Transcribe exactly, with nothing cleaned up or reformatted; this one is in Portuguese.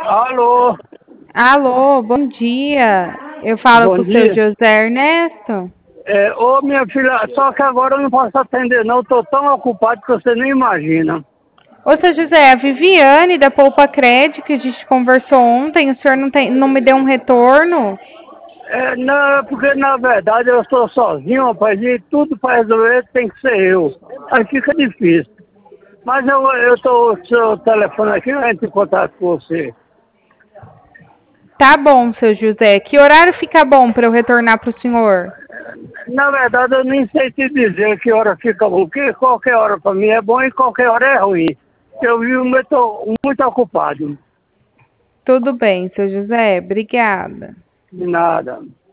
Alô, Alô, bom dia. Eu falo bom com o seu dia. José Ernesto. É, ô minha filha, só que agora eu não posso atender não, estou tão ocupado que você nem imagina. Ô, seu José, a Viviane da Poupa Crédito, que a gente conversou ontem, o senhor não, tem, não me deu um retorno? É, não, é porque na verdade eu estou sozinho, rapaz, e tudo para resolver tem que ser eu. Aí fica difícil. Mas eu estou, seu telefone aqui, eu entro em contato com você. Tá bom, seu José. Que horário fica bom para eu retornar para o senhor? Na verdade eu nem sei te dizer que hora fica bom, porque qualquer hora para mim é bom e qualquer hora é ruim. Eu vivo muito, muito ocupado. Tudo bem, seu José. Obrigada. De nada.